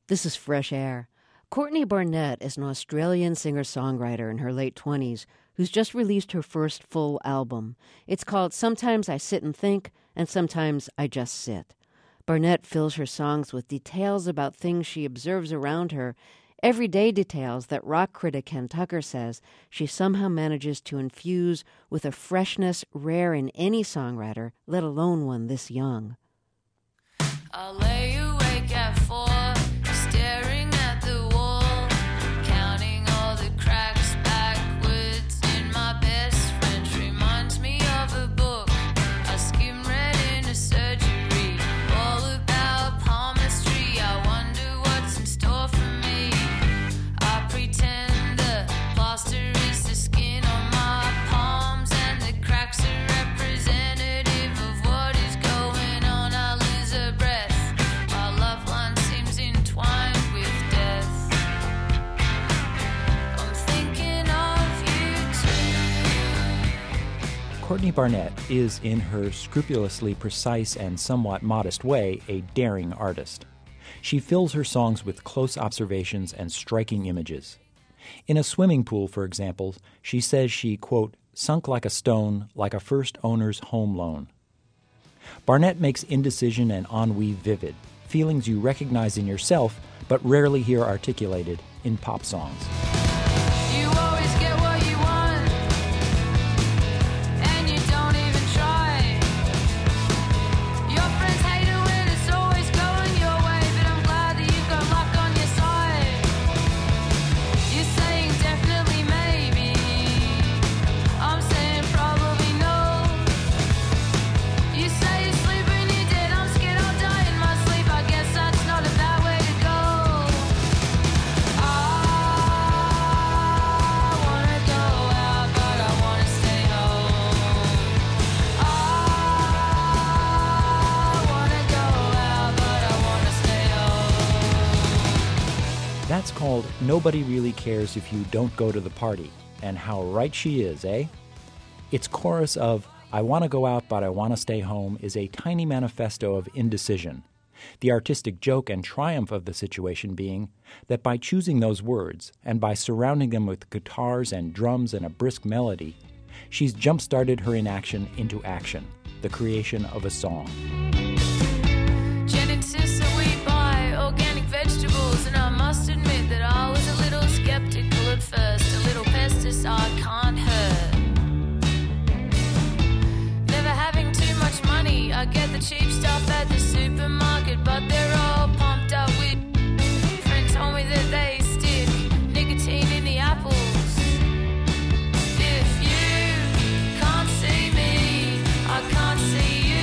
This is Fresh Air. Courtney Barnett is an Australian singer-songwriter in her late 20s who's just released her first full album. It's called Sometimes I Sit and Think, and Sometimes I Just Sit. Barnett fills her songs with details about things she observes around her, everyday details that rock critic Ken Tucker says she somehow manages to infuse with a freshness rare in any songwriter, let alone one this young. I'll lay awake at 4, staring at the wall, counting all the cracks backwards in my best French. Reminds me of a book I skimmed read in a surgery, all about palmistry. I wonder what's in store for me. I pretend the plaster is the skin on my palms and the cracks are representative of what is going on. I lose a breath. Courtney Barnett is, in her scrupulously precise and somewhat modest way, a daring artist. She fills her songs with close observations and striking images. In a swimming pool, for example, she says she, quote, sunk like a stone, like a first owner's home loan. Barnett makes indecision and ennui vivid, feelings you recognize in yourself but rarely hear articulated in pop songs. You always get what you want, and you don't even try. Your friends hate it when it's always going your way, but I'm glad that you've got luck on your side. You're saying definitely maybe, I'm saying probably no. You say you sleep when you're dead, I'm scared I'll die in my sleep. I guess that's not a bad way to go. That's called Nobody Really Cares If You Don't Go to the Party, and how right she is, eh? Its chorus of I want to go out but I want to stay home is a tiny manifesto of indecision. The artistic joke and triumph of the situation being that by choosing those words and by surrounding them with guitars and drums and a brisk melody, she's jump-started her inaction into action, the creation of a song. Jen insists that we buy organic vegetables, and I must admit that I was a little skeptical at first. A little pesticide can't hurt. Never having too much money, I get the cheap stuff at the supermarket, but they're all pumped up with. Friend told me that they stick nicotine in the apples. If you can't see me, I can't see you.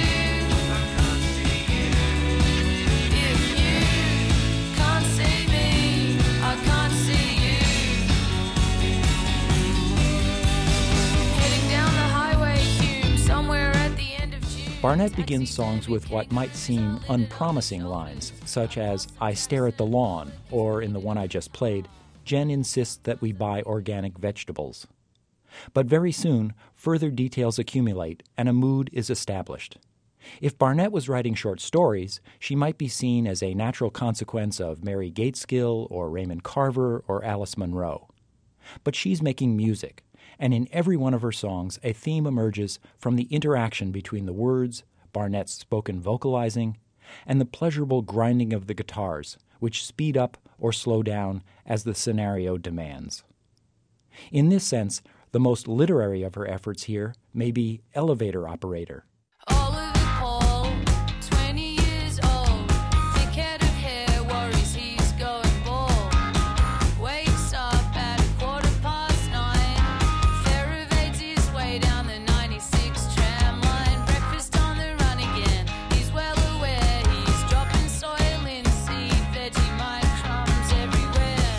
Barnett begins songs with what might seem unpromising lines, such as, I stare at the lawn, or in the one I just played, Jen insists that we buy organic vegetables. But very soon, further details accumulate, and a mood is established. If Barnett was writing short stories, she might be seen as a natural consequence of Mary Gateskill or Raymond Carver or Alice Munro. But she's making music, and in every one of her songs, a theme emerges from the interaction between the words, Barnett's spoken vocalizing, and the pleasurable grinding of the guitars, which speed up or slow down as the scenario demands. In this sense, the most literary of her efforts here may be Elevator Operator. Oliver Paul, 20 years old, thick head of hair, worries he's going bald. Wakes up at 9:15, Ferrovades his way down the 96 tram line. Breakfast on the run again, he's well aware he's dropping soil in seed, Vegemite crumbs everywhere.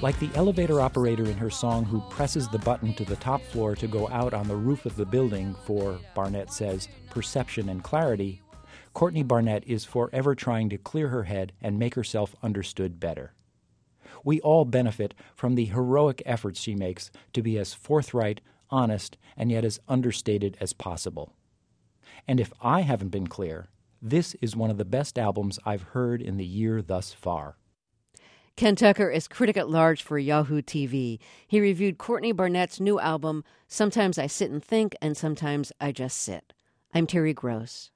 Like the elevator operator in her song who presses the button to the top floor to go out on the roof of the building for, Barnett says, perception and clarity, Courtney Barnett is forever trying to clear her head and make herself understood better. We all benefit from the heroic efforts she makes to be as forthright, honest, and yet as understated as possible. And if I haven't been clear, this is one of the best albums I've heard in the year thus far. Ken Tucker is critic at large for Yahoo TV. He reviewed Courtney Barnett's new album, Sometimes I Sit and Think, and Sometimes I Just Sit. I'm Terry Gross.